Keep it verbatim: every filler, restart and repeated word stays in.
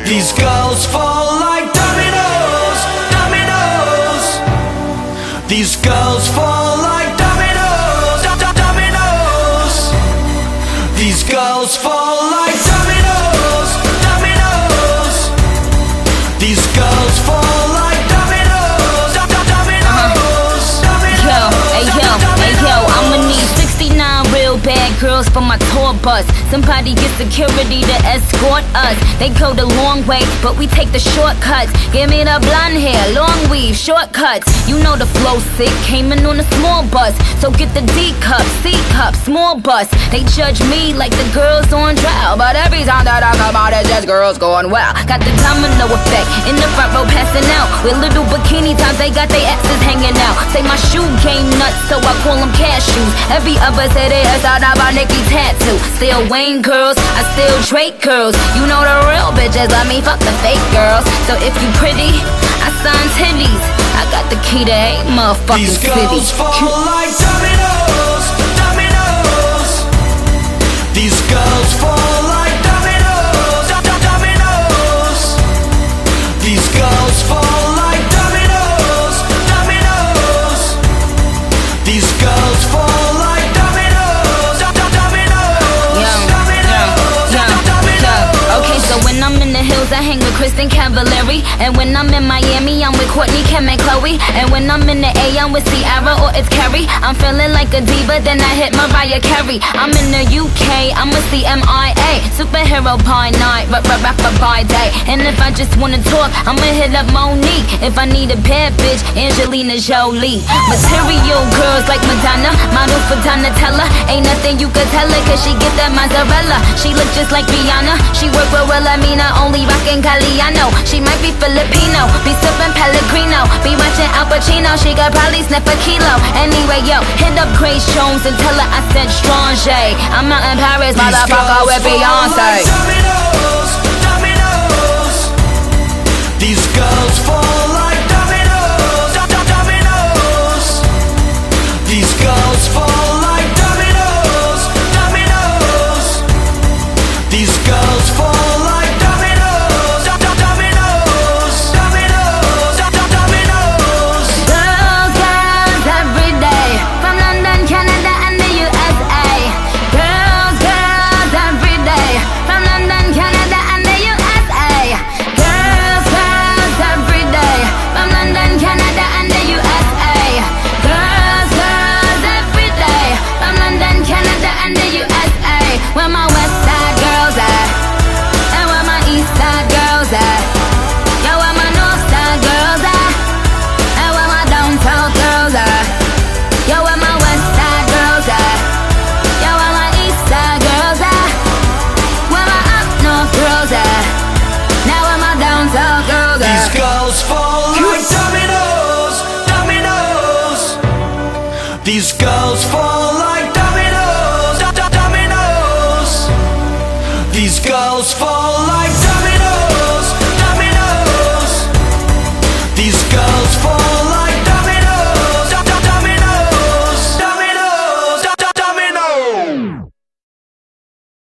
These girls fall like dominoes, dominoes. These girls fall like dominoes, do- do- dominoes. These girls fall like dominoes, dominoes. These girls fall like dominoes, do- do- dominoes. Yo, hey yo, hey yo, I'ma need sixty-nine real bad girls for my tour bus. Somebody get security to escort us. They go the long way, but we take the shortcuts. Give me the blonde hair, long weave, shortcuts. You know the flow sick, came in on a small bus. So get the D cup, C cup, small bus. They judge me like the girls on trial, but every time that I come out, it's just girls going well. Got the domino effect, in the front row passing out. With little bikini tops, they got their asses hanging out. Say my shoe game nuts, so I call them cashews. Every other say they is out about Nicki tattoo. Still Wayne girls, I still Drake girls. You know the real bitches let me fuck the fake girls. So if you pretty, I sign titties. I got the key to eight motherfucking These cities. girls fall like dominoes, dominoes. These girls fall like dominoes, do- do- dominoes. These girls fall like dominoes, dominoes. These girls fall like dominoes, do- do- dominoes. Yeah, yeah, yeah, yeah. Okay, so when I'm in the hills, I hang with Kristen Cavallari. And when I'm in Miami, I'm with Courtney, Kim, and Chloe. And when I'm in the A, I'm with Ciara or it's Carrie. I'm feeling like a diva, then I hit Mariah Carey. I'm in the U K, I'm with C M I A. Superhero by night, but rapper by day. And if I just wanna talk, I'ma hit up Monique. If I need a bad bitch, Angelina Jolie. Material girls like Madonna, model for Donatella. Ain't nothing you could tell her, cause she get that mozzarella. She look just like Rihanna, she work with Wilhelmina, only rockin' Galliano. She might be Filipino, be sippin' Pellegrino, be watching Al Pacino, she could probably snap a kilo. Anyway, yo, hit up Grace Jones and tell her I said Strange. I'm out in Paris, motherfucker, with Beyonce. Dominoes, dominoes. These girls fall like dominoes, do- do- dominoes. These girls fall like dominoes, dominoes. These girls fall like dominoes, do- do- dominoes, dominoes, do- do- dominoes. Girls, girls, every day, from London, Canada, and the U S A. Girls, girls, every day, from London, Canada, and the U S A. Girls, girls, every day, from London, Canada, and the U S A. Girls, girls, every day, from London, Canada, and the U S A. Where my West Side girls at? And where my East Side girls at? Yo, where my North Side girls at? And where my down south girls at? Yo, where my West Side girls at? Yo, where my East Side girls at? Where my up north girls at? Now where my down south girls at? These girls fall like dominoes, dominoes. These girls fall